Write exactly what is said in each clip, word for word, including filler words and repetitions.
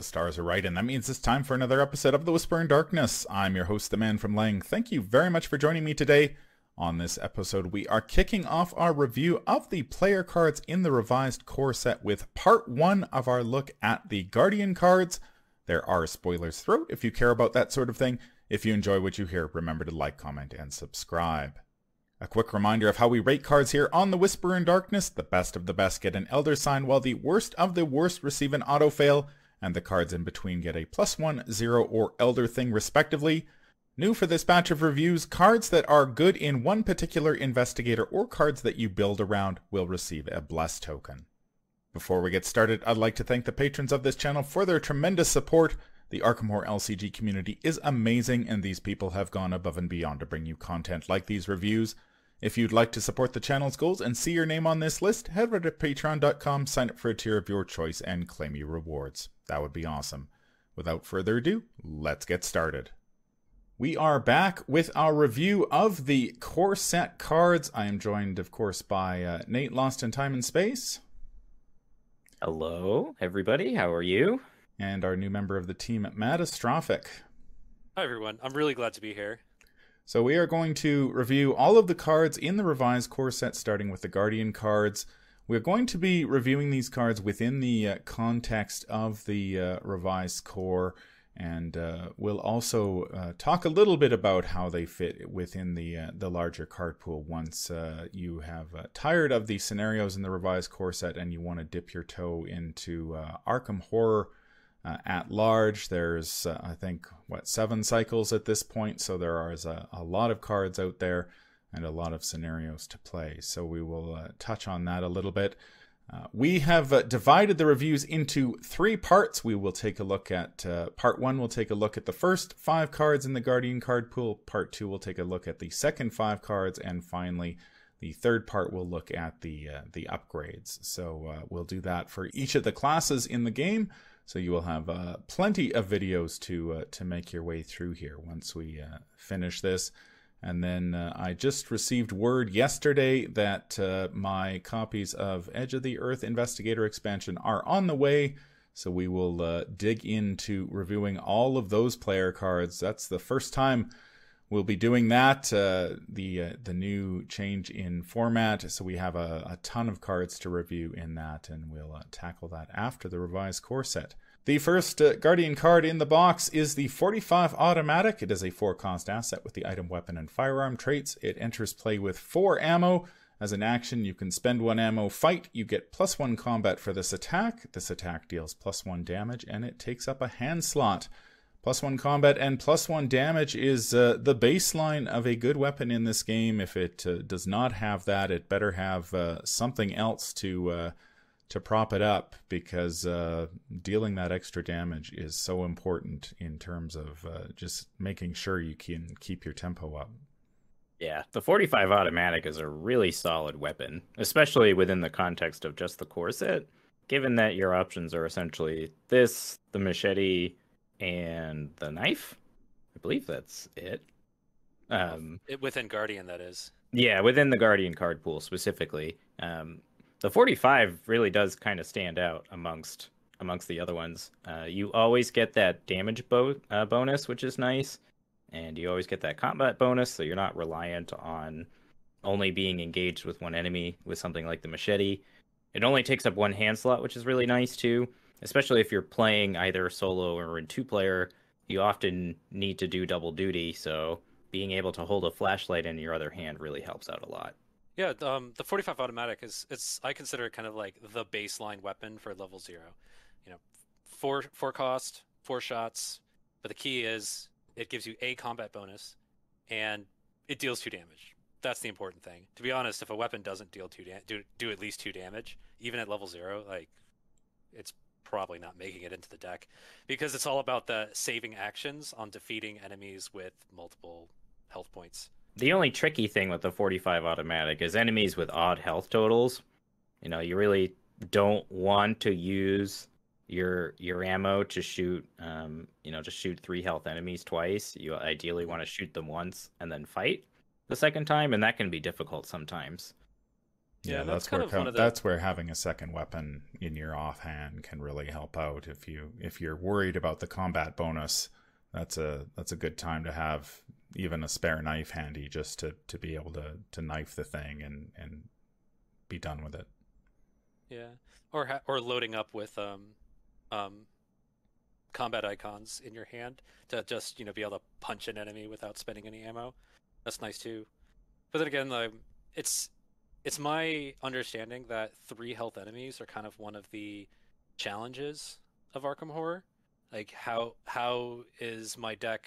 The stars are right, and that means it's time for another episode of The Whisper in Darkness. I'm your host, the Man from Lang. Thank you very much for joining me today. On this episode, we are kicking off our review of the player cards in the revised core set with part one of our look at the Guardian cards. There are spoilers throughout if you care about that sort of thing. If you enjoy what you hear, remember to like, comment, and subscribe. A quick reminder of how we rate cards here on The Whisper in Darkness. The best of the best get an Elder Sign, while the worst of the worst receive an auto fail, and the cards in between get a plus one, zero, or Elder Thing respectively. New for this batch of reviews, cards that are good in one particular investigator or cards that you build around will receive a Bless token. Before we get started, I'd like to thank the patrons of this channel for their tremendous support. The Arkham Horror L C G community is amazing, and these people have gone above and beyond to bring you content like these reviews. If you'd like to support the channel's goals and see your name on this list, head over to patreon dot com, sign up for a tier of your choice, and claim your rewards. That would be awesome. Without further ado, let's get started. We are back with our review of the core set cards. I am joined, of course, by uh, Nate, Lost in Time and Space. Hello, everybody. How are you? And our new member of the team, Matastrophic. Hi, everyone. I'm really glad to be here. So we are going to review all of the cards in the revised core set, starting with the Guardian cards. We're going to be reviewing these cards within the uh, context of the uh, revised core, and uh, we'll also uh, talk a little bit about how they fit within the uh, the larger card pool once uh, you have uh, tired of the scenarios in the revised core set and you want to dip your toe into uh, Arkham Horror Uh, at large. There's, uh, I think, what, seven cycles at this point, so there are a, a lot of cards out there and a lot of scenarios to play. So we will uh, touch on that a little bit. Uh, we have uh, divided the reviews into three parts. We will take a look at, uh, part one, we'll take a look at the first five cards in the Guardian card pool. Part two, we'll take a look at the second five cards. And finally, the third part, we'll look at the, uh, the upgrades. So uh, we'll do that for each of the classes in the game. So you will have uh, plenty of videos to uh, to make your way through here once we uh, finish this. And then uh, I just received word yesterday that uh, my copies of Edge of the Earth Investigator expansion are on the way. So we will uh, dig into reviewing all of those player cards. That's the first time we'll be doing that. Uh, the uh, the new change in format, so we have a, a ton of cards to review in that, and we'll uh, tackle that after the revised core set. The first uh, Guardian card in the box is the forty-five Automatic. It is a four-cost asset with the item, weapon, and firearm traits. It enters play with four ammo. As an action, you can spend one ammo, fight. You get plus one combat for this attack. This attack deals plus one damage, and it takes up a hand slot. Plus one combat and plus one damage is uh, the baseline of a good weapon in this game. If it uh, does not have that, it better have uh, something else to uh, to prop it up, because uh, dealing that extra damage is so important in terms of uh, just making sure you can keep your tempo up. Yeah, the forty-five Automatic is a really solid weapon, especially within the context of just the core set, given that your options are essentially this, the machete, and the knife. I believe that's it. Um, it within Guardian, that is. Yeah, within the Guardian card pool specifically. Um, the forty-five really does kind of stand out amongst amongst the other ones. Uh, you always get that damage bo uh, bonus, which is nice. And you always get that combat bonus, so you're not reliant on only being engaged with one enemy with something like the machete. It only takes up one hand slot, which is really nice too. Especially if you're playing either solo or in two-player, you often need to do double duty, so being able to hold a flashlight in your other hand really helps out a lot. Yeah, um, the forty-five Automatic is, it's I consider it kind of like the baseline weapon for level zero. You know, four, four cost, four shots, but the key is it gives you a combat bonus, and it deals two damage. That's the important thing. To be honest, if a weapon doesn't deal two da do, do at least two damage, even at level zero, like, it's probably not making it into the deck, because it's all about the saving actions on defeating enemies with multiple health points. The only tricky thing with the forty-five Automatic is enemies with odd health totals. You know, you really don't want to use your your ammo to shoot, um, you know, to shoot three health enemies twice. You ideally want to shoot them once and then fight the second time, and that can be difficult sometimes. Yeah, Yeah, that's, that's where kind of com- one of the- that's where having a second weapon in your offhand can really help out. If you if you're worried about the combat bonus, that's a that's a good time to have even a spare knife handy, just to, to be able to, to knife the thing and, and be done with it. Yeah, or ha- or loading up with um, um, combat icons in your hand to just you know be able to punch an enemy without spending any ammo. That's nice too. But then again, like, it's it's my understanding that three health enemies are kind of one of the challenges of Arkham Horror. Like how how is my deck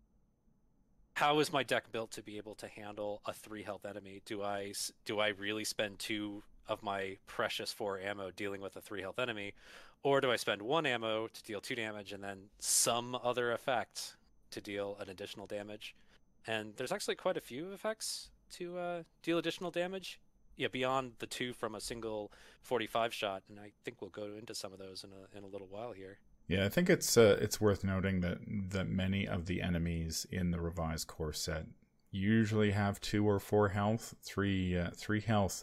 how is my deck built to be able to handle a three health enemy? Do I do I really spend two of my precious four ammo dealing with a three health enemy, or do I spend one ammo to deal two damage and then some other effect to deal an additional damage? And there's actually quite a few effects to uh, deal additional damage. Yeah, beyond the two from a single forty-five shot, and I think we'll go into some of those in a in a little while here. Yeah, I think it's uh, it's worth noting that that many of the enemies in the revised core set usually have two or four health. Three uh, three health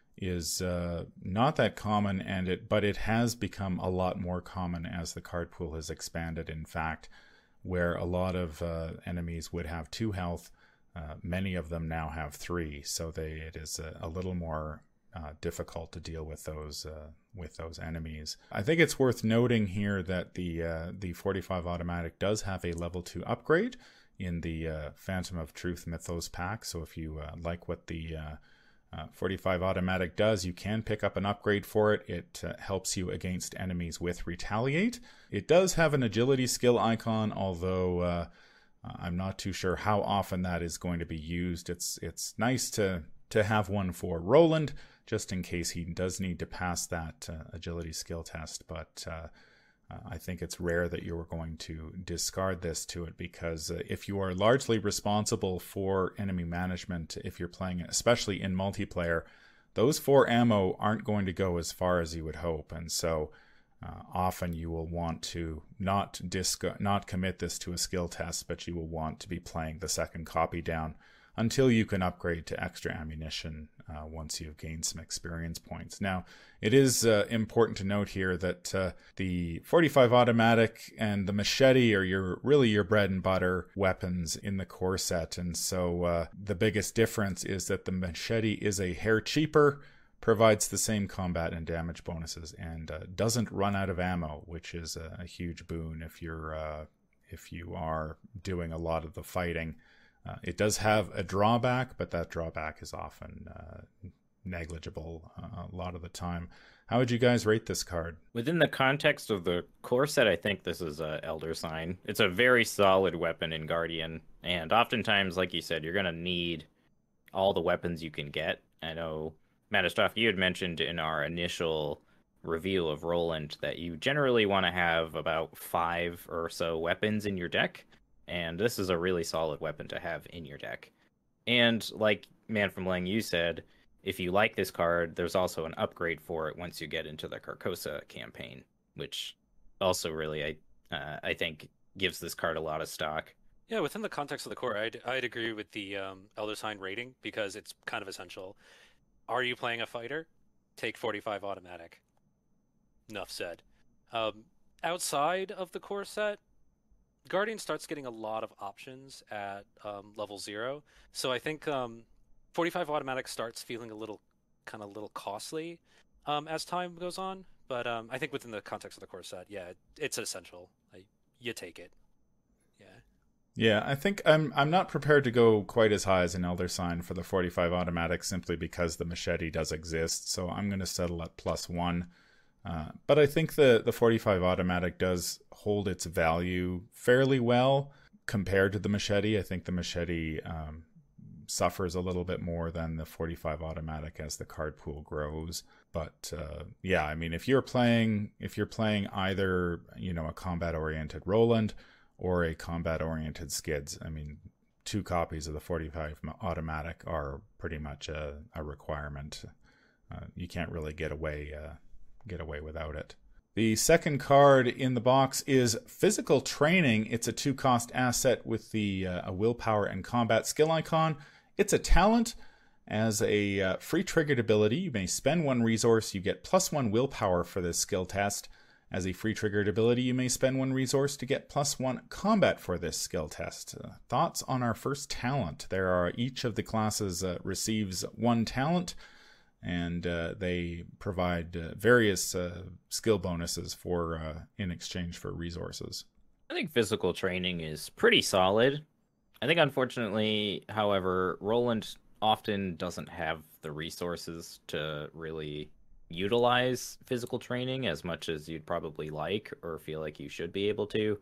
is uh, not that common, and it but it has become a lot more common as the card pool has expanded. In fact, where a lot of uh, enemies would have two health, uh, many of them now have three. So they it is a, a little more uh, difficult to deal with those uh, with those enemies. I think it's worth noting here that the uh, the forty-five automatic does have a level two upgrade in the uh, Phantom of Truth Mythos pack. So if you uh, like what the uh, uh, forty-five automatic does, you can pick up an upgrade for it. It uh, helps you against enemies with Retaliate. It does have an agility skill icon, although uh, I'm not too sure how often that is going to be used. It's it's nice to to have one for Roland, just in case he does need to pass that uh, agility skill test. But uh, uh, I think it's rare that you're going to discard this to it, because uh, if you are largely responsible for enemy management, if you're playing, especially in multiplayer, those four ammo aren't going to go as far as you would hope. And so uh, often you will want to not disc- not commit this to a skill test, but you will want to be playing the second copy down until you can upgrade to extra ammunition uh, once you've gained some experience points. Now, it is uh, important to note here that uh, the forty-five automatic and the machete are your really your bread and butter weapons in the core set, and so uh, the biggest difference is that the machete is a hair cheaper, provides the same combat and damage bonuses, and uh, doesn't run out of ammo, which is a, a huge boon if you're uh, if you are doing a lot of the fighting. Uh, it does have a drawback, but that drawback is often uh, negligible uh, a lot of the time. How would you guys rate this card? Within the context of the core set, I think this is a Elder Sign. It's a very solid weapon in Guardian, and oftentimes, like you said, you're going to need all the weapons you can get. I know, Matastoff, you had mentioned in our initial review of Roland that you generally want to have about five or so weapons in your deck. And this is a really solid weapon to have in your deck. And like Man from Lang, you said, if you like this card, there's also an upgrade for it once you get into the Carcosa campaign, which also really, I uh, I think, gives this card a lot of stock. Yeah, within the context of the core, I'd, I'd agree with the um, Elder Sign rating, because it's kind of essential. Are you playing a fighter? Take forty-five automatic. Enough said. Um, outside of the core set, Guardian starts getting a lot of options at um, level zero, so I think um, forty-five automatic starts feeling a little, kind of little costly um, as time goes on. But um, I think within the context of the core set, yeah, it, it's essential. Like, you take it. Yeah. Yeah, I think I'm I'm not prepared to go quite as high as an Elder Sign for the forty-five automatic, simply because the machete does exist. So I'm going to settle at plus one. Uh, but I think the, the forty-five automatic does hold its value fairly well compared to the machete. I think the machete um, suffers a little bit more than the forty-five automatic as the card pool grows. But uh, yeah, I mean, if you're playing if you're playing either, you know, a combat oriented Roland or a combat oriented Skids, I mean, two copies of the forty-five automatic are pretty much a, a requirement. Uh, you can't really get away. Uh, get away without it. The second card in the box is Physical Training. It's a two-cost asset with the uh, a willpower and combat skill icon. It's a talent, As a uh, free triggered ability, you may spend one resource. You get plus one willpower for this skill test. As a free triggered ability, you may spend one resource to get plus one combat for this skill test. Uh, thoughts on our first talent? There are each of the classes uh, receives one talent, and uh, they provide uh, various uh, skill bonuses for uh, in exchange for resources. I think physical training is pretty solid. I think, unfortunately, however, Roland often doesn't have the resources to really utilize physical training as much as you'd probably like or feel like you should be able to.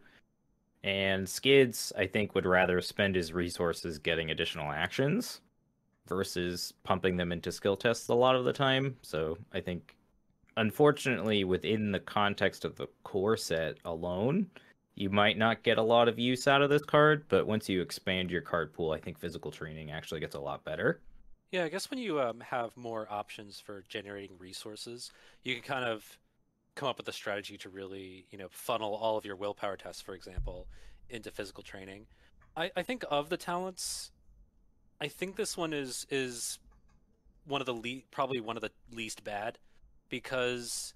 And Skids, I think, would rather spend his resources getting additional actions versus pumping them into skill tests a lot of the time. So I think, unfortunately, within the context of the core set alone, you might not get a lot of use out of this card, but once you expand your card pool, I think physical training actually gets a lot better. Yeah, I guess when you um, have more options for generating resources, you can kind of come up with a strategy to really, you know, funnel all of your willpower tests, for example, into physical training. I, I think of the talents, I think this one is is one of the le- probably one of the least bad, because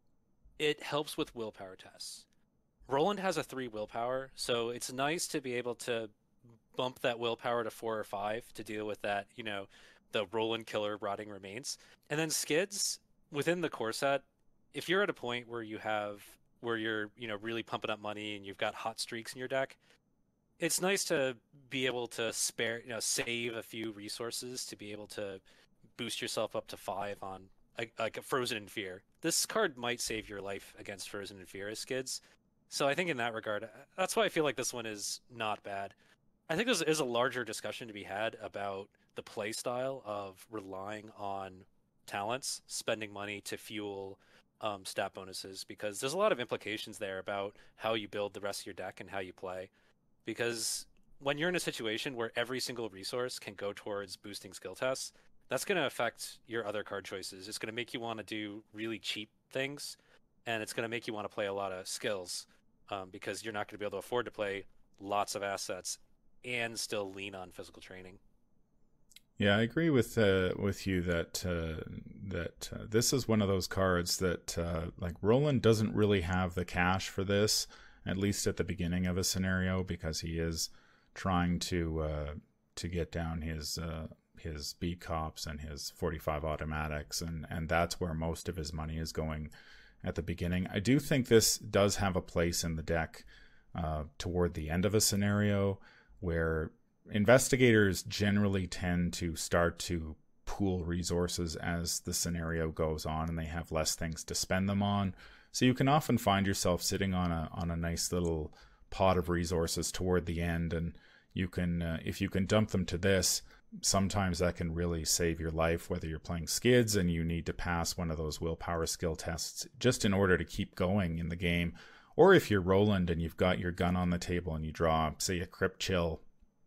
it helps with willpower tests. Roland has a three willpower, so it's nice to be able to bump that willpower to four or five to deal with that, you know, the Roland killer rotting remains. And then Skids, within the core set, if you're at a point where you have, where you're, you know, really pumping up money and you've got hot streaks in your deck, it's nice to be able to spare, you know, save a few resources to be able to boost yourself up to five on, like, like a Frozen in Fear. This card might save your life against Frozen in Fear as Skids. So I think in that regard, that's why I feel like this one is not bad. I think there is a larger discussion to be had about the play style of relying on talents, spending money to fuel um, stat bonuses, because there's a lot of implications there about how you build the rest of your deck and how you play. Because when you're in a situation where every single resource can go towards boosting skill tests, that's going to affect your other card choices. It's going to make you want to do really cheap things, and it's going to make you want to play a lot of skills. Um, because you're not going to be able to afford to play lots of assets and still lean on physical training. Yeah, I agree with uh, with you that uh, that uh, this is one of those cards that uh, like Roland doesn't really have the cash for this, at least at the beginning of a scenario, because he is trying to uh, to get down his uh, his B cops and his forty-five automatics, and and that's where most of his money is going at the beginning. I do think this does have a place in the deck uh, toward the end of a scenario, where investigators generally tend to start to pool resources as the scenario goes on, and they have less things to spend them on. So you can often find yourself sitting on a on a nice little pot of resources toward the end, and you can uh, if you can dump them to this, sometimes that can really save your life, whether you're playing Skids and you need to pass one of those willpower skill tests just in order to keep going in the game, or if you're Roland and you've got your gun on the table and you draw, say, a Crypt Chill,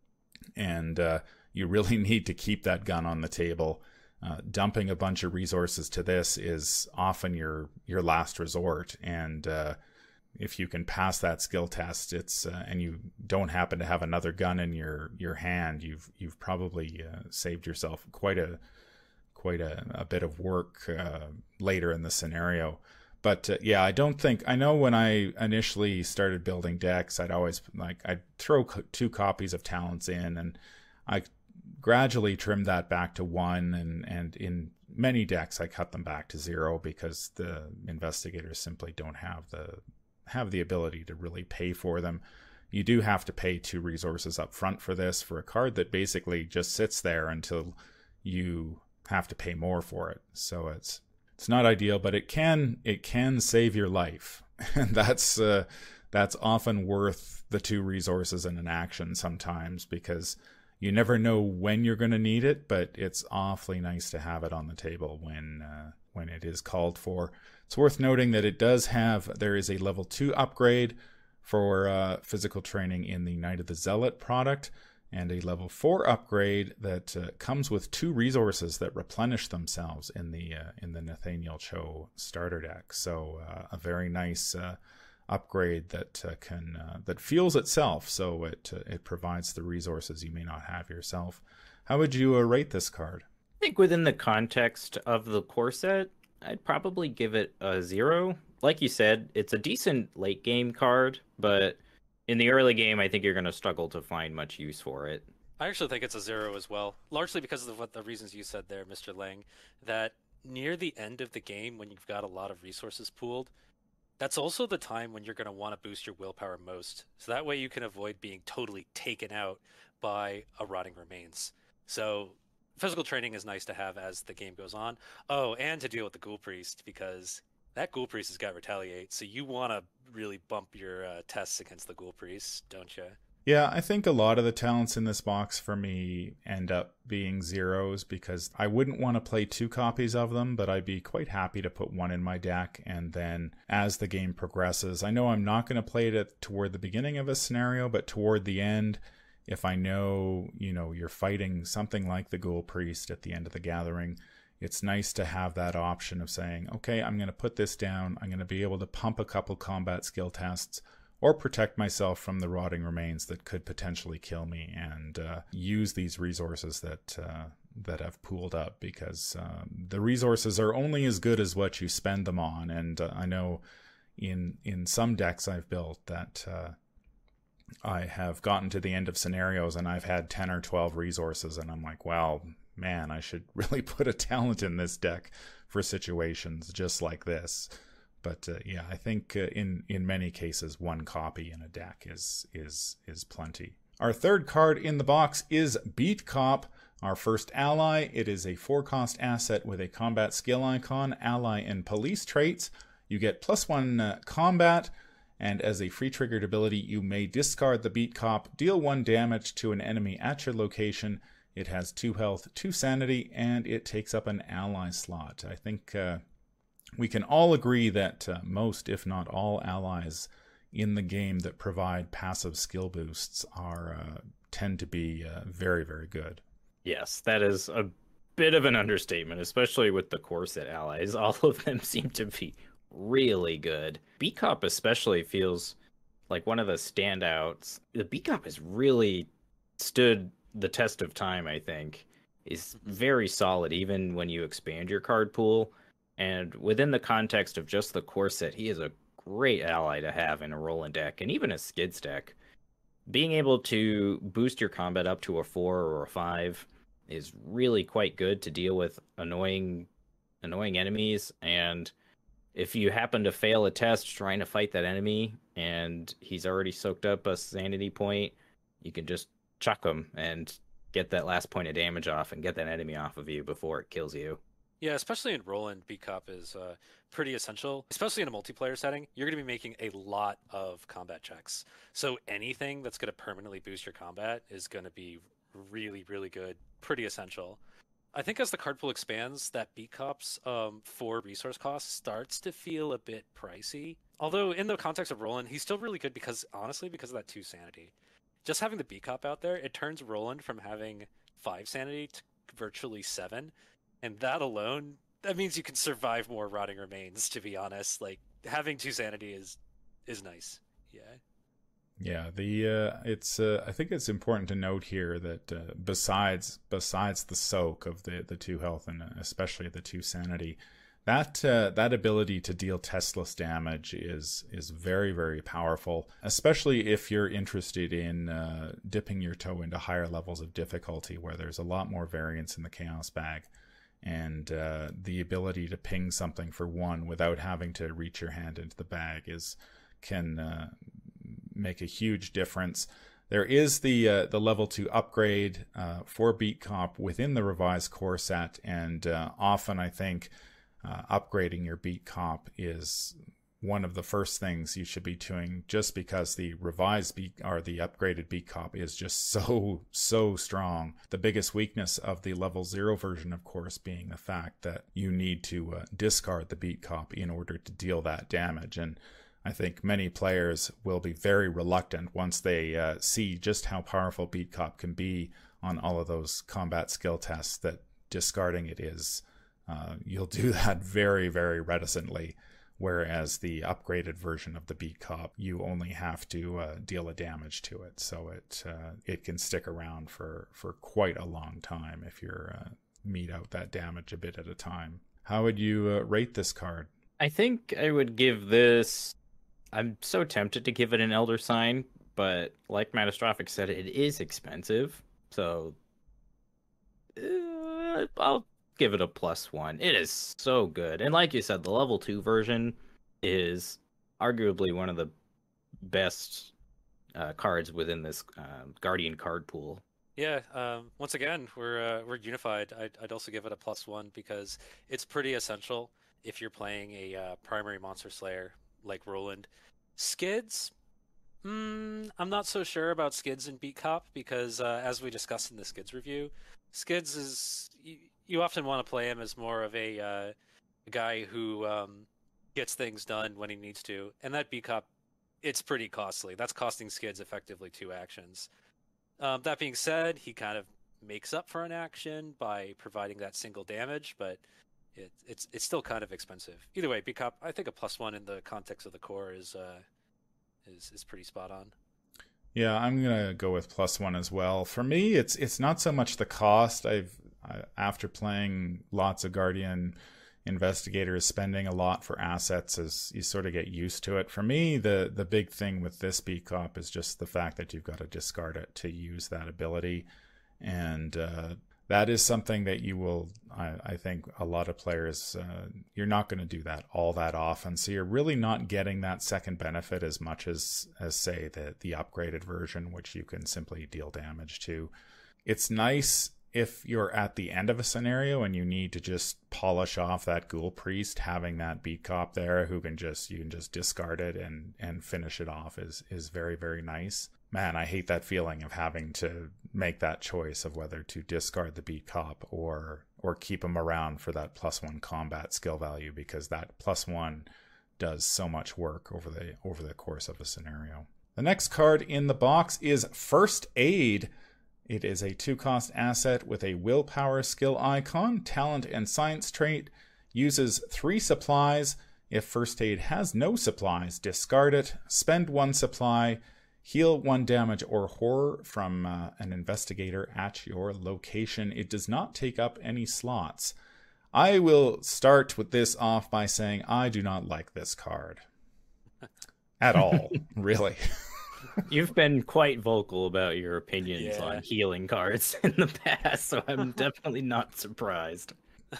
and uh, you really need to keep that gun on the table. Uh, dumping a bunch of resources to this is often your your last resort, and uh, if you can pass that skill test, it's uh, and you don't happen to have another gun in your your hand, you've you've probably uh, saved yourself quite a quite a, a bit of work uh, later in the scenario. But uh, yeah, I don't think, I know when I initially started building decks, I'd always like I'd throw co- two copies of talents in, and I gradually trimmed that back to one, and and in many decks I cut them back to zero, because the investigators simply don't have the have the ability to really pay for them. You do have to pay two resources up front for this, for a card that basically just sits there until you have to pay more for it. So it's it's not ideal, but it can it can save your life, and that's uh, that's often worth the two resources in an action sometimes, because you never know when you're going to need it, but it's awfully nice to have it on the table when uh, when it is called for. It's worth noting that it does have, there is a level two upgrade for uh, physical training in the Knight of the Zealot product, and a level four upgrade that uh, comes with two resources that replenish themselves in the uh, in the Nathaniel Cho starter deck. So uh, a very nice uh, upgrade that uh, can uh, that fuels itself, so it uh, it provides the resources you may not have yourself. How would you uh, rate this card? I think within the context of the core set, I'd probably give it a zero. Like you said, it's a decent late game card, but in the early game, I think you're going to struggle to find much use for it. I actually think it's a zero as well, largely because of what the reasons you said there, mister Lang, that near the end of the game, when you've got a lot of resources pooled, that's also the time when you're going to want to boost your willpower most. So that way you can avoid being totally taken out by a Rotting Remains. So physical training is nice to have as the game goes on. Oh, and to deal with the Ghoul Priest, because that Ghoul Priest has got Retaliate, so you want to really bump your uh, tests against the Ghoul Priest, don't you? Yeah, I think a lot of the talents in this box for me end up being zeros because I wouldn't want to play two copies of them, but I'd be quite happy to put one in my deck. And then as the game progresses, I know I'm not going to play it toward the beginning of a scenario, but toward the end, if I know, you know, you're fighting something like the Ghoul Priest at the end of the gathering, it's nice to have that option of saying, okay, I'm going to put this down. I'm going to be able to pump a couple combat skill tests or protect myself from the Rotting Remains that could potentially kill me, and uh, use these resources that uh, that I've pooled up, because um, the resources are only as good as what you spend them on. And uh, I know in in some decks I've built that uh, I have gotten to the end of scenarios and I've had ten or twelve resources, and I'm like, well, man, I should really put a talent in this deck for situations just like this. But uh, yeah, I think uh, in in many cases, one copy in a deck is is is plenty. Our third card in the box is Beat Cop, our first ally. It is a four-cost asset with a combat skill icon, ally, and police traits. You get plus one uh, combat, and as a free triggered ability, you may discard the Beat Cop, deal one damage to an enemy at your location. It has two health, two sanity, and it takes up an ally slot. I think Uh, we can all agree that uh, most, if not all, allies in the game that provide passive skill boosts are uh, tend to be uh, very, very good. Yes, that is a bit of an understatement, especially with the core set allies. All of them seem to be really good. Beat Cop especially feels like one of the standouts. The Beat Cop has really stood the test of time, I think. Is very solid, even when you expand your card pool. And within the context of just the core set, he is a great ally to have in a Roland deck, and even a Skids deck. Being able to boost your combat up to a four or a five is really quite good to deal with annoying, annoying enemies. And if you happen to fail a test trying to fight that enemy, and he's already soaked up a sanity point, you can just chuck him and get that last point of damage off and get that enemy off of you before it kills you. Yeah, especially in Roland, Beat Cop is uh, pretty essential, especially in a multiplayer setting. You're going to be making a lot of combat checks. So anything that's going to permanently boost your combat is going to be really, really good, pretty essential. I think as the card pool expands, that Beat Cop's um, four resource cost starts to feel a bit pricey. Although in the context of Roland, he's still really good because, honestly, because of that two sanity. Just having the Beat Cop out there, it turns Roland from having five sanity to virtually seven. And that alone, that means you can survive more Rotting Remains, to be honest. Like, having two sanity is is nice. Yeah. Yeah, the uh, it's uh, I think it's important to note here that uh, besides besides the soak of the, the two health and especially the two sanity, that uh, that ability to deal testless damage is is very, very powerful, especially if you're interested in uh, dipping your toe into higher levels of difficulty where there's a lot more variance in the Chaos Bag. And uh, the ability to ping something for one without having to reach your hand into the bag is can uh, make a huge difference. There is the uh, the level two upgrade uh, for Beat Cop within the revised core set, and uh, often I think uh, upgrading your Beat Cop is one of the first things you should be doing, just because the revised beat or the upgraded Beat Cop is just so so strong. The biggest weakness of the level zero version, of course, being the fact that you need to uh, discard the Beat Cop in order to deal that damage. And I think many players will be very reluctant once they uh, see just how powerful Beat Cop can be on all of those combat skill tests, that discarding it is uh, you'll do that very, very reticently. Whereas the upgraded version of the Beat Cop, you only have to uh, deal a damage to it, so it uh, it can stick around for, for quite a long time if you're uh, mete out that damage a bit at a time. How would you uh, rate this card? I think I would give this... I'm so tempted to give it an Elder Sign, but like Matastrophic said, it is expensive. So uh, I'll give it a plus one. It is so good. And like you said, the level two version is arguably one of the best uh, cards within this uh, Guardian card pool. Yeah, um, once again, we're uh, we're unified. I'd, I'd also give it a plus one because it's pretty essential if you're playing a uh, primary Monster Slayer like Roland. Skids, mm, I'm not so sure about Skids in Beat Cop because uh, as we discussed in the Skids review, Skids is, you, you often want to play him as more of a, uh, a guy who um, gets things done when he needs to, and that Beat Cop, it's pretty costly. That's costing Skids effectively two actions. Um, that being said, he kind of makes up for an action by providing that single damage, but it, it's it's still kind of expensive. Either way, Beat Cop, I think a plus one in the context of the core is uh, is is pretty spot on. Yeah, I'm gonna go with plus one as well. For me, it's it's not so much the cost. I've I, after playing lots of Guardian Investigators, spending a lot for assets as you sort of get used to it. For me, the the big thing with this Beat Cop is just the fact that you've got to discard it to use that ability, and uh, that is something that you will, I, I think, a lot of players, uh, you're not going to do that all that often, so you're really not getting that second benefit as much as, as say, the, the upgraded version, which you can simply deal damage to. It's nice if you're at the end of a scenario and you need to just polish off that Ghoul Priest, having that Beat Cop there who can just, you can just discard it and, and finish it off is, is very, very nice. Man, I hate that feeling of having to make that choice of whether to discard the Beat Cop or or keep him around for that plus one combat skill value, because that plus one does so much work over the over the course of a scenario. The next card in the box is First Aid. It is a two-cost asset with a willpower skill icon, talent, and science trait. Uses three supplies. If First Aid has no supplies, discard it. Spend one supply. Heal one damage or horror from uh, an investigator at your location. It does not take up any slots. I will start with this off by saying I do not like this card. At all, really. You've been quite vocal about your opinions Yeah. on healing cards in the past, so I'm definitely not surprised.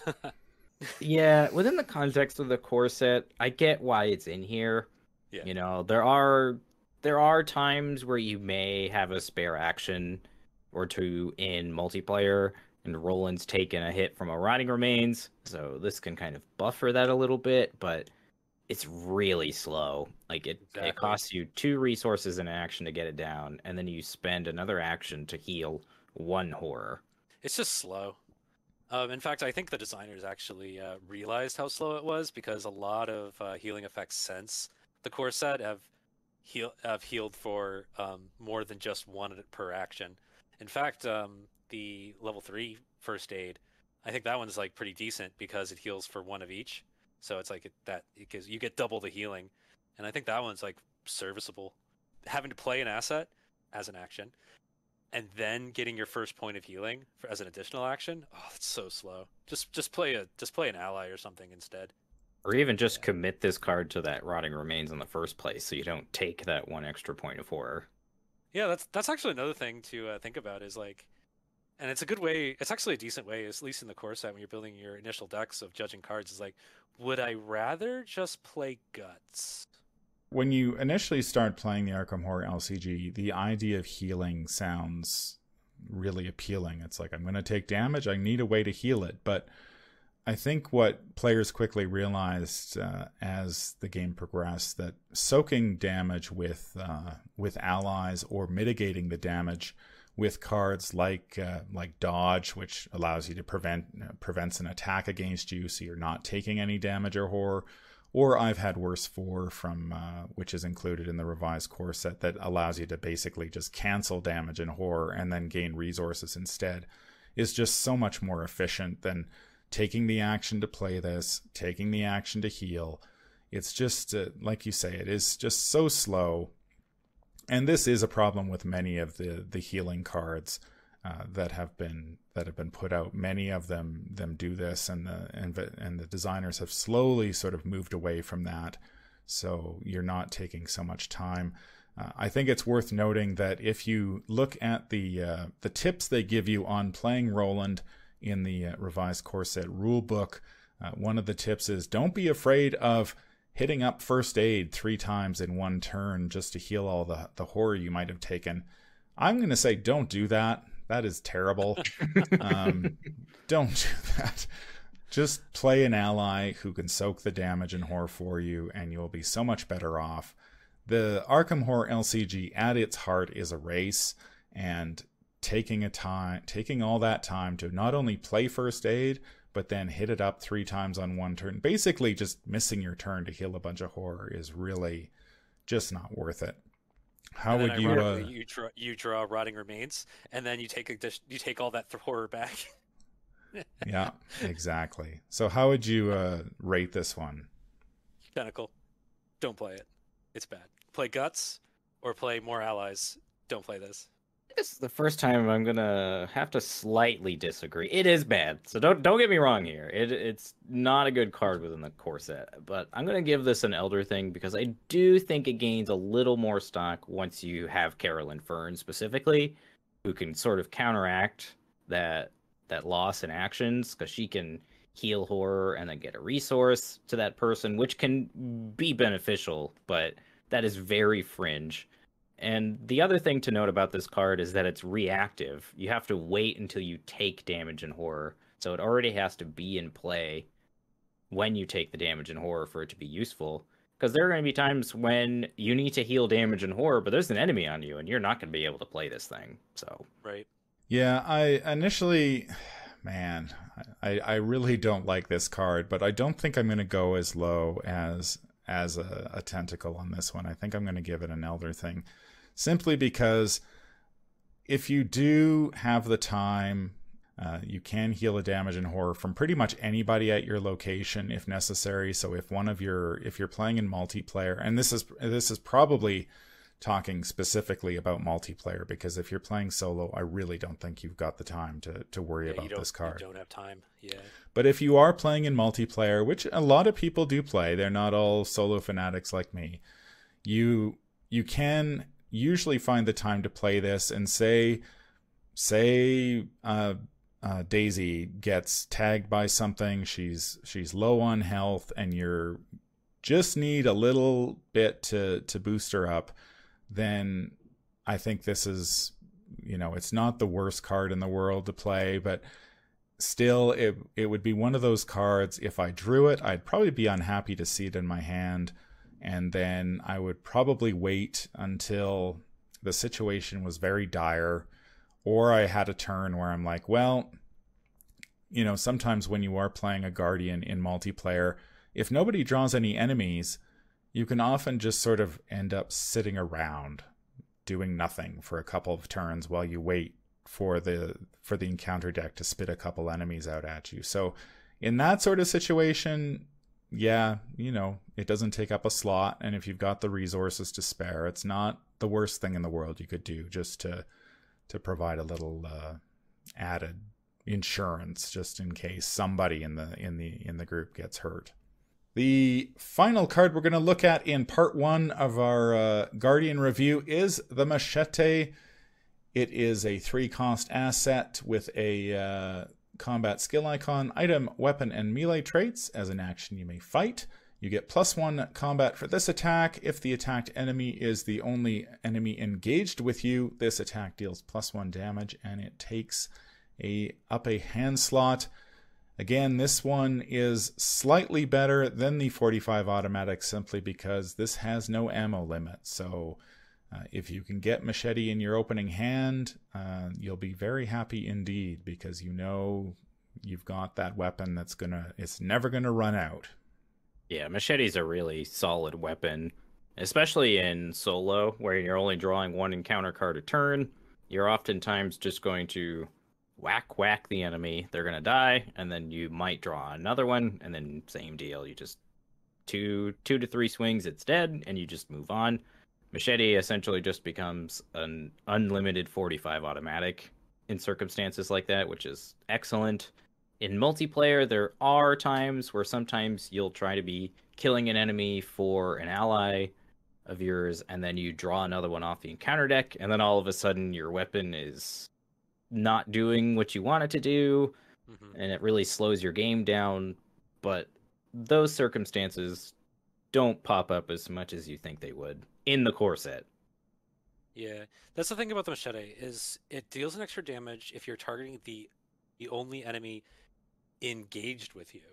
Yeah, within the context of the core set, I get why it's in here. Yeah. You know, there are there are times where you may have a spare action or two in multiplayer, and Roland's taken a hit from a Rotting Remains, so this can kind of buffer that a little bit, but it's really slow. Like, it, Exactly. it costs you two resources and an action to get it down, and then you spend another action to heal one horror. It's just slow. Um, in fact, I think the designers actually uh, realized how slow it was because a lot of uh, healing effects since the core set have heal have healed for um, more than just one per action. In fact, um, the level three First Aid, I think that one's like pretty decent because it heals for one of each. So it's like it, that it gives you get double the healing, and I think that one's like serviceable. Having to play an asset as an action, and then getting your first point of healing for, as an additional action. Oh, that's so slow. Just just play a just play an ally or something instead. Or even just Yeah. commit this card to that Rotting Remains in the first place, so you don't take that one extra point of horror. Yeah, that's that's actually another thing to uh, think about is like, and it's a good way. It's actually a decent way, at least in the core set when you're building your initial decks of judging cards. Is like, would I rather just play Guts? When you initially start playing the Arkham Horror L C G, the idea of healing sounds really appealing. It's like, I'm going to take damage, I need a way to heal it. But I think what players quickly realized uh, as the game progressed, that soaking damage with uh, with allies or mitigating the damage with cards like uh, like Dodge, which allows you to prevent uh, prevents an attack against you, so you're not taking any damage or horror. Or I've had Worse four from uh, which is included in the revised core set, that allows you to basically just cancel damage and horror and then gain resources instead, is just so much more efficient than taking the action to play this, taking the action to heal. It's just, uh, like you say, it is just so slow. And this is a problem with many of the, the healing cards. uh, that have been that have been put out. Many of them them do this, and the and the, and the designers have slowly sort of moved away from that. So you're not taking so much time. Uh, I think it's worth noting that if you look at the uh, the tips they give you on playing Roland in the uh, revised core set rule book, uh, one of the tips is don't be afraid of hitting up first aid three times in one turn just to heal all the, the horror you might have taken. I'm going to say don't do that. That is terrible. um, don't do that. Just play an ally who can soak the damage and horror for you, and you'll be so much better off. The Arkham Horror L C G at its heart is a race, and taking a time, taking all that time to not only play first aid, but then hit it up three times on one turn, basically just missing your turn to heal a bunch of horror, is really just not worth it. How and would then you? Uh, you draw you draw Rotting Remains, and then you take a you take all that th- horror back. Yeah, exactly. So how would you uh, rate this one? Tentacle, don't play it. It's bad. Play Guts or play more allies. Don't play this. This is the first time I'm gonna have to slightly disagree. It is bad, so don't don't get me wrong here. It it's not a good card within the core set, but I'm gonna give this an Elder thing because I do think it gains a little more stock once you have Carolyn Fern specifically, who can sort of counteract that that loss in actions because she can heal horror and then get a resource to that person, which can be beneficial, but that is very fringe. And the other thing to note about this card is that it's reactive. You have to wait until you take damage and horror. So it already has to be in play when you take the damage and horror for it to be useful. Because there are going to be times when you need to heal damage and horror, but there's an enemy on you and you're not going to be able to play this thing. So Right. Yeah, I initially, man, I, I really don't like this card, but I don't think I'm going to go as low as as a, a tentacle on this one. I think I'm going to give it an Elder thing, simply because if you do have the time, uh, you can heal a damage and horror from pretty much anybody at your location if necessary. So if one of your if you're playing in multiplayer, and this is this is probably talking specifically about multiplayer, because if you're playing solo, I really don't think you've got the time to to worry Yeah, about you this card. You don't have time. Yeah. But if you are playing in multiplayer, which a lot of people do play, they're not all solo fanatics like me, you you can usually find the time to play this. And say say uh, uh, Daisy gets tagged by something, she's she's low on health, and you're just need a little bit to to boost her up, then I think this is, you know, it's not the worst card in the world to play, but still it it would be one of those cards, if I drew it, I'd probably be unhappy to see it in my hand, and then I would probably wait until the situation was very dire, or I had a turn where I'm like, well, you know, sometimes when you are playing a Guardian in multiplayer, if nobody draws any enemies, you can often just sort of end up sitting around doing nothing for a couple of turns while you wait for the for the encounter deck to spit a couple enemies out at you. So in that sort of situation, yeah, you know, it doesn't take up a slot, and if you've got the resources to spare, it's not the worst thing in the world you could do just to to provide a little uh, added insurance just in case somebody in the in the in the group gets hurt. The final card we're going to look at in part one of our uh, Guardian review is the Machete. It is a three-cost asset with a uh, combat skill icon, item, weapon, and melee traits. As an action, you may fight. You get plus one combat for this attack. If the attacked enemy is the only enemy engaged with you, this attack deals plus one damage, and it takes a up a hand slot. Again, this one is slightly better than the forty-five automatic simply because this has no ammo limit. So uh, if you can get Machete in your opening hand, uh, you'll be very happy indeed, because you know you've got that weapon that's gonna, it's never gonna run out. yeah, Machete's a really solid weapon, especially in solo where you're only drawing one encounter card a turn. You're oftentimes just going to whack whack the enemy, they're gonna die, and then you might draw another one, and then same deal, you just two two to three swings, it's dead, and you just move on. Machete essentially just becomes an unlimited forty-five automatic, in circumstances like that, which is excellent. In multiplayer, there are times where sometimes you'll try to be killing an enemy for an ally of yours, and then you draw another one off the encounter deck, and then all of a sudden your weapon is not doing what you want it to do, mm-hmm. and it really slows your game down. But those circumstances don't pop up as much as you think they would in the core set. Yeah, that's the thing about the machete, is it deals an extra damage if you're targeting the the only enemy engaged with you.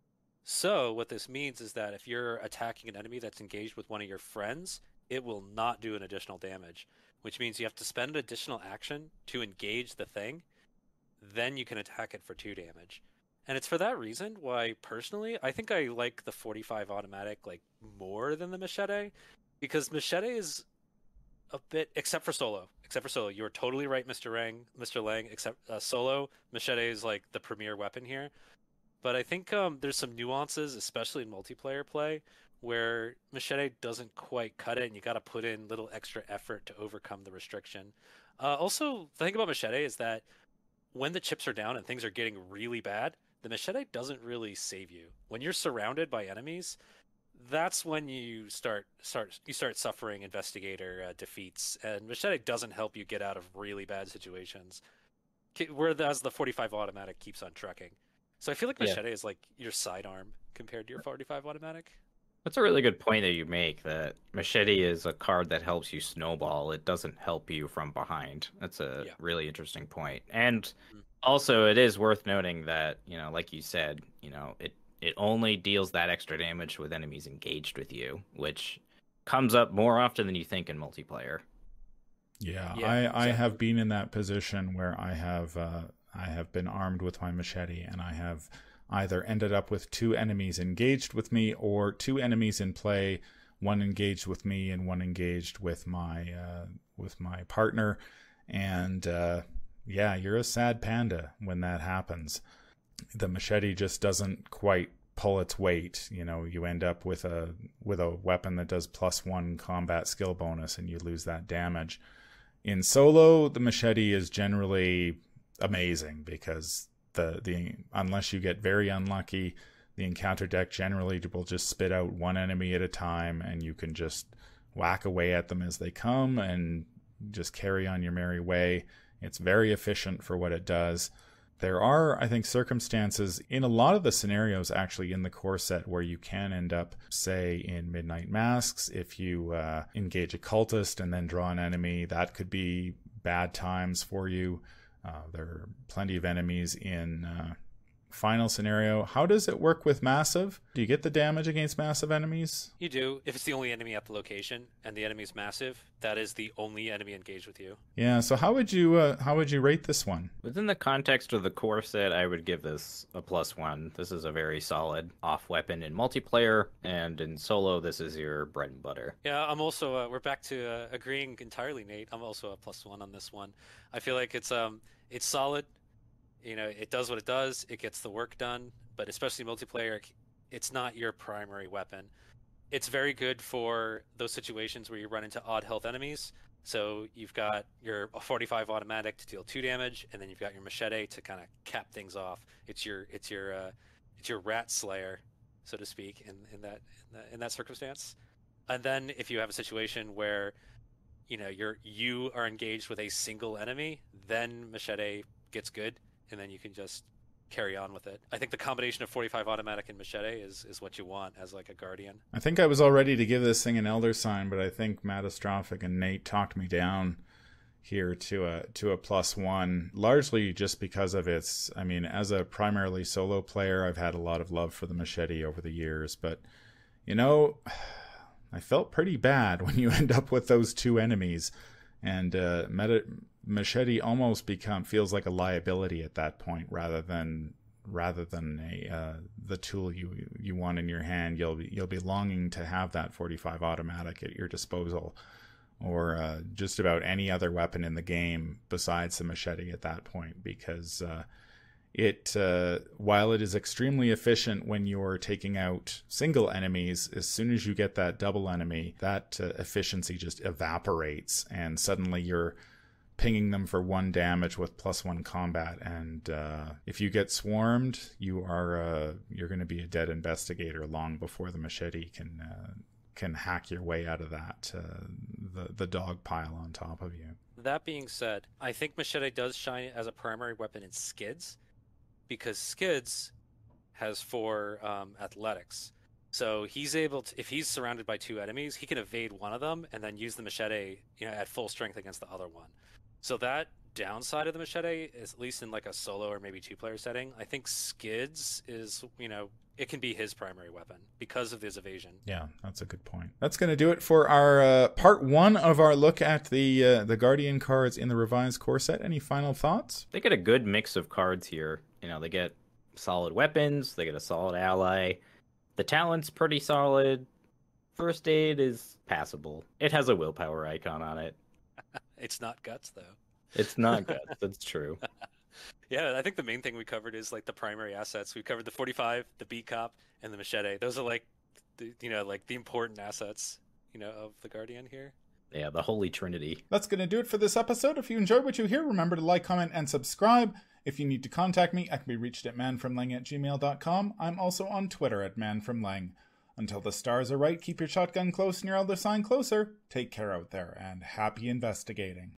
So what this means is that if you're attacking an enemy that's engaged with one of your friends, it will not do an additional damage, which means you have to spend an additional action to engage the thing, then you can attack it for two damage. And it's for that reason why, personally, I think I like the forty-five automatic like more than the machete, because machete is a bit, except for solo. Except for solo, you're totally right, Mister Rang, Mister Lang. Except uh, solo, machete is like the premier weapon here. But I think um, there's some nuances, especially in multiplayer play, where machete doesn't quite cut it, and you got to put in little extra effort to overcome the restriction. Uh, also, the thing about machete is that when the chips are down and things are getting really bad, the machete doesn't really save you. When you're surrounded by enemies, that's when you start start you start suffering investigator uh, defeats, and machete doesn't help you get out of really bad situations. Whereas the forty-five automatic keeps on trucking. So I feel like machete yeah. is like your sidearm compared to your forty-five automatic. That's a really good point that you make, that machete is a card that helps you snowball. It doesn't help you from behind. That's a yeah. really interesting point. And mm-hmm. also, it is worth noting that, you know, like you said, you know, it, it only deals that extra damage with enemies engaged with you, which comes up more often than you think in multiplayer. Yeah, yeah I, exactly. I have been in that position where I have uh, I have been armed with my machete, and I have either ended up with two enemies engaged with me, or two enemies in play, one engaged with me and one engaged with my uh, with my partner. And uh, yeah, you're a sad panda when that happens. The machete just doesn't quite pull its weight. You know, you end up with a with a weapon that does plus one combat skill bonus, and you lose that damage. In solo, the machete is generally amazing, because the the unless you get very unlucky, the encounter deck generally will just spit out one enemy at a time, and you can just whack away at them as they come and just carry on your merry way. It's very efficient for what it does. There are, I think, circumstances in a lot of the scenarios actually in the core set where you can end up, say, in Midnight Masks. If you uh, engage a cultist and then draw an enemy, that could be bad times for you. Uh, there are plenty of enemies in uh, Final Scenario. How does it work with Massive? Do you get the damage against massive enemies? You do. If it's the only enemy at the location and the enemy is massive, that is the only enemy engaged with you. Yeah, so how would you uh, how would you rate this one? Within the context of the core set, I would give this a plus one. This is a very solid off weapon in multiplayer, and in solo, this is your bread and butter. Yeah, I'm also, uh, we're back to uh, agreeing entirely, Nate. I'm also a plus one on this one. I feel like it's um it's solid. You know, it does what it does. It gets the work done, but especially multiplayer, it's not your primary weapon. It's very good for those situations where you run into odd health enemies. So you've got your forty-five automatic to deal two damage, and then you've got your machete to kind of cap things off. It's your it's your uh, it's your rat slayer, so to speak, in in that, in that in that circumstance. And then if you have a situation where, you know, you're you are engaged with a single enemy, then machete gets good. And then you can just carry on with it. I think the combination of forty-five automatic and machete is, is what you want as like a guardian. I think I was all ready to give this thing an elder sign, but I think Matastrophic and Nate talked me down here to a to a plus one, largely just because of its, I mean, as a primarily solo player, I've had a lot of love for the machete over the years, but, you know, I felt pretty bad when you end up with those two enemies, and uh, meta machete almost become feels like a liability at that point, rather than rather than a uh, the tool you you want in your hand. You'll be you'll be longing to have that forty-five automatic at your disposal, or uh, just about any other weapon in the game besides the machete at that point, because uh, it uh, while it is extremely efficient when you're taking out single enemies, as soon as you get that double enemy, that uh, efficiency just evaporates, and suddenly you're pinging them for one damage with plus one combat. And uh, if you get swarmed, you are uh, you're going to be a dead investigator long before the machete can uh, can hack your way out of that uh, the the dog pile on top of you. That being said, I think machete does shine as a primary weapon in Skids, because Skids has four um, athletics. So he's able to, if he's surrounded by two enemies, he can evade one of them and then use the machete, you know, at full strength against the other one. So that downside of the machete is, at least in like a solo or maybe two-player setting, I think Skids is, you know, it can be his primary weapon because of his evasion. Yeah, that's a good point. That's going to do it for our uh, part one of our look at the uh, the Guardian cards in the revised core set. Any final thoughts? They get a good mix of cards here. You know, they get solid weapons, they get a solid ally. The talent's pretty solid. First aid is passable. It has a willpower icon on it. It's not guts, though. It's not guts. That's true. Yeah, I think the main thing we covered is like the primary assets. We covered the forty-five, the beat cop, and the machete. Those are like, the, you know, like the important assets, you know, of the Guardian here. Yeah, the Holy Trinity. That's going to do it for this episode. If you enjoyed what you hear, remember to like, comment, and subscribe. If you need to contact me, I can be reached at manfromlang at gmail dot com. I'm also on Twitter at manfromlang. Until the stars are right, keep your shotgun close and your elder sign closer. Take care out there, and happy investigating.